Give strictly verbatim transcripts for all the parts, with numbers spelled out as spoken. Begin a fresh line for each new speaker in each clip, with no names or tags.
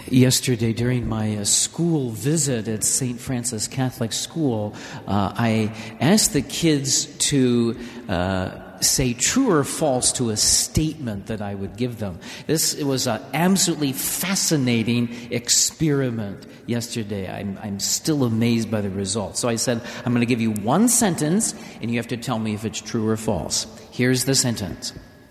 Yesterday, during my uh, school visit at Saint Francis Catholic School, uh, I asked the kids to uh, say true or false to a statement that I would give them. This it was an absolutely fascinating experiment yesterday. I'm, I'm still amazed by the results. So I said, I'm going to give you one sentence, and you have to tell me if it's true or false. Here's the sentence.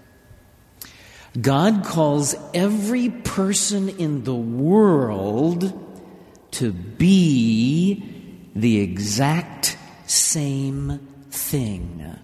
God calls every person in the world to be the exact same thing.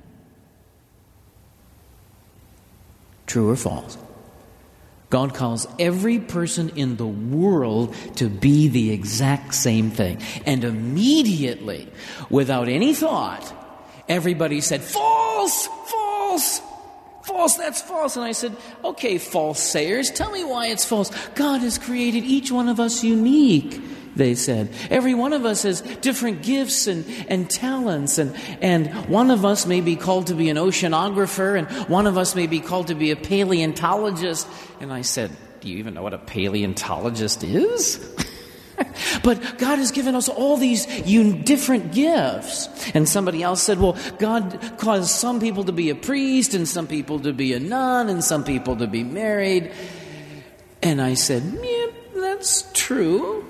True or false? God calls every person in the world to be the exact same thing. And immediately, without any thought, everybody said, false, false. False, that's false. And I said, okay, false sayers, tell me why it's false. God has created each one of us unique, they said. Every one of us has different gifts and, and talents. And, and one of us may be called to be an oceanographer, and one of us may be called to be a paleontologist. And I said, do you even know what a paleontologist is? But God has given us all these un- different gifts. And somebody else said, well, God caused some people to be a priest and some people to be a nun and some people to be married. And I said, yeah, that's true.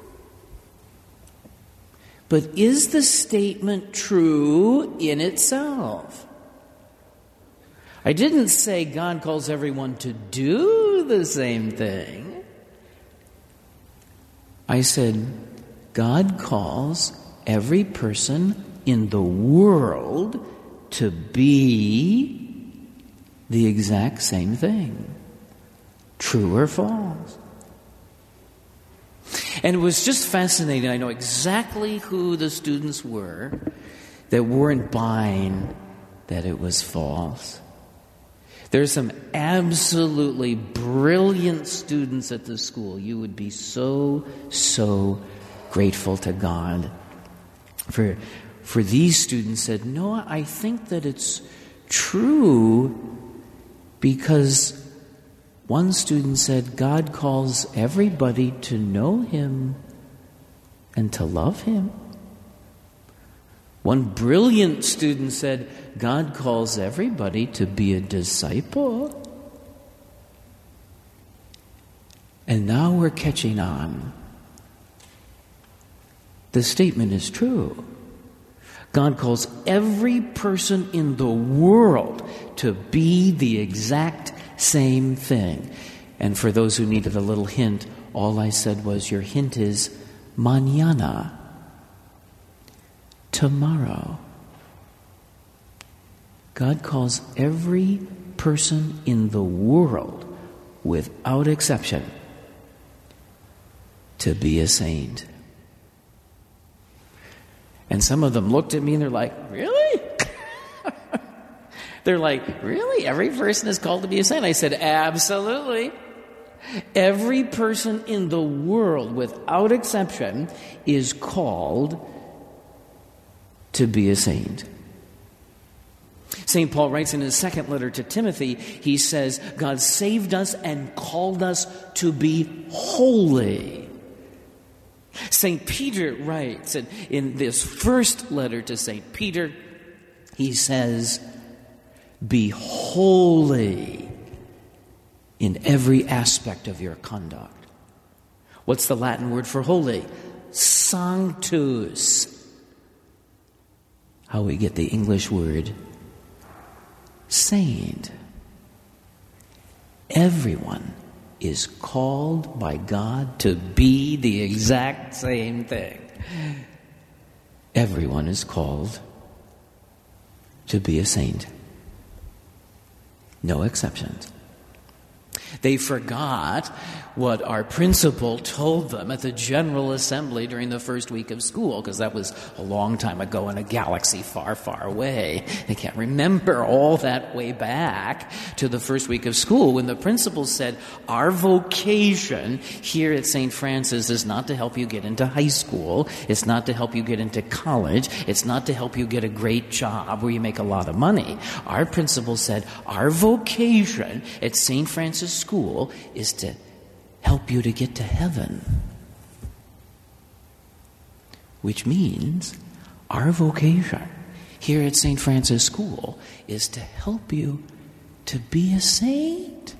But is the statement true in itself? I didn't say God calls everyone to do the same thing. I said, God calls every person in the world to be the exact same thing. True or false? And it was just fascinating. I know exactly who the students were that weren't buying that it was false. There's some absolutely brilliant students at the school. You would be so, so grateful to God. For, for these students said, no, I think that it's true, because one student said, God calls everybody to know Him and to love Him. One brilliant student said, God calls everybody to be a disciple. And now we're catching on. The statement is true. God calls every person in the world to be the exact same thing. And for those who needed a little hint, all I said was, your hint is mañana. Tomorrow. God calls every person in the world, without exception, to be a saint. And some of them looked at me and they're like, really? They're like, really? Every person is called to be a saint? I said, absolutely. Every person in the world, without exception, is called to be a saint. Saint Paul writes in his second letter to Timothy, he says, God saved us and called us to be holy. Saint Peter writes in, in this first letter to Saint Peter, he says, be holy in every aspect of your conduct. What's the Latin word for holy? Sanctus. How we get the English word saint. Everyone is called by God to be the exact same thing. Everyone is called to be a saint. No exceptions. They forgot what our principal told them at the General Assembly during the first week of school, because that was a long time ago in a galaxy far, far away. They can't remember all that way back to the first week of school when the principal said, our vocation here at Saint Francis is not to help you get into high school. It's not to help you get into college. It's not to help you get a great job where you make a lot of money. Our principal said, our vocation at Saint Francis School is to help you to get to heaven. Which means our vocation here at Saint Francis School is to help you to be a saint.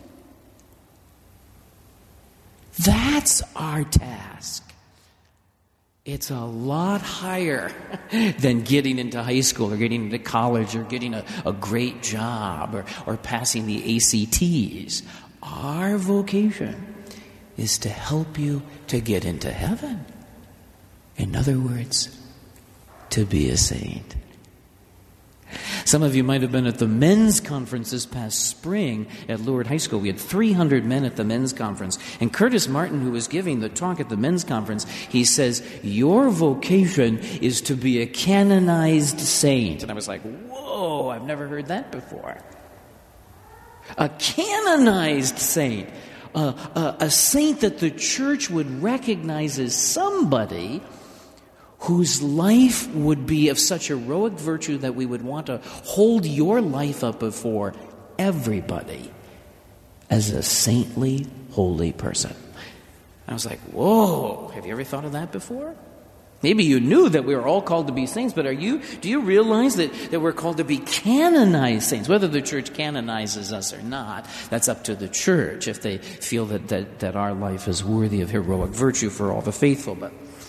That's our task. It's a lot higher than getting into high school or getting into college or getting a, a great job or, or passing the A C Ts. Our vocation is to help you to get into heaven. In other words, to be a saint. Some of you might have been at the men's conference this past spring at Lourdes High School. We had three hundred men at the men's conference. And Curtis Martin, who was giving the talk at the men's conference, he says, your vocation is to be a canonized saint. And I was like, whoa, I've never heard that before. A canonized saint. Uh, a, a saint that the church would recognize as somebody whose life would be of such heroic virtue that we would want to hold your life up before everybody as a saintly, holy person. I was like, whoa, have you ever thought of that before? Maybe you knew that we were all called to be saints, but are you? Do you realize that, that we're called to be canonized saints? Whether the church canonizes us or not, that's up to the church if they feel that, that, that our life is worthy of heroic virtue for all the faithful. But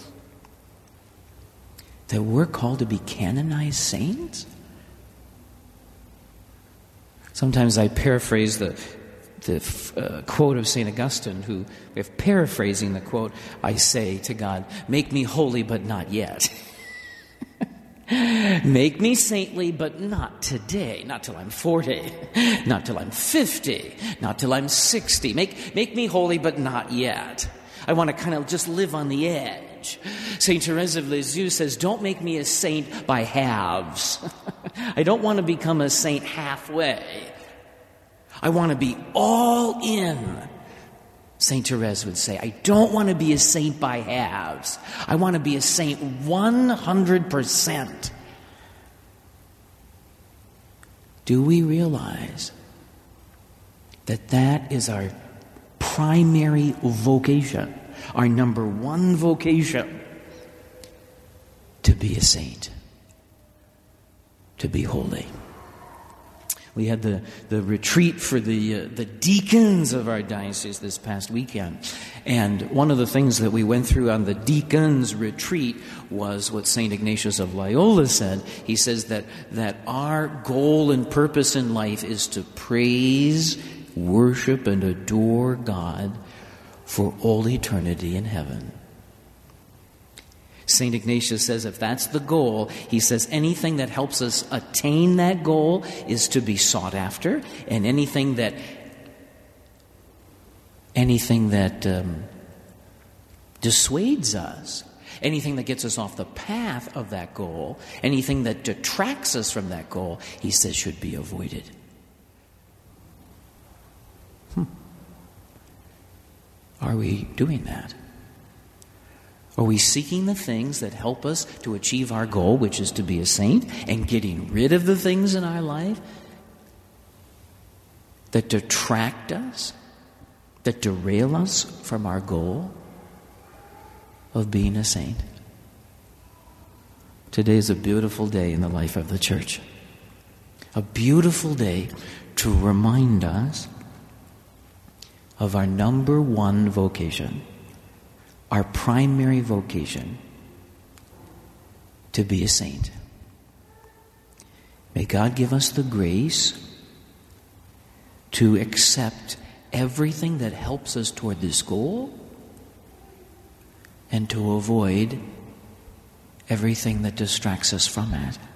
that we're called to be canonized saints? Sometimes I paraphrase the, the uh, quote of Saint Augustine, who, if paraphrasing the quote, I say to God, make me holy, but not yet. Make me saintly, but not today. Not till I'm forty. Not till I'm fifty. Not till I'm sixty. Make, make me holy, but not yet. I want to kind of just live on the edge. Saint Therese of Lisieux says, don't make me a saint by halves. I don't want to become a saint halfway. I want to be all in. Saint Therese would say, I don't want to be a saint by halves. I want to be a saint one hundred percent. Do we realize that that is our primary vocation, our number one vocation? To be a saint, to be holy. We had the, the retreat for the uh, the deacons of our diocese this past weekend. And one of the things that we went through on the deacons retreat was what Saint Ignatius of Loyola said. He says that, that our goal and purpose in life is to praise, worship, and adore God for all eternity in heaven. Saint Ignatius says if that's the goal, he says anything that helps us attain that goal is to be sought after, and anything that anything that um, dissuades us, anything that gets us off the path of that goal, anything that detracts us from that goal, he says should be avoided. Hmm. Are we doing that? Are we seeking the things that help us to achieve our goal, which is to be a saint, and getting rid of the things in our life that detract us, that derail us from our goal of being a saint? Today is a beautiful day in the life of the church. A beautiful day to remind us of our number one vocation. Our primary vocation, to be a saint. May God give us the grace to accept everything that helps us toward this goal and to avoid everything that distracts us from it.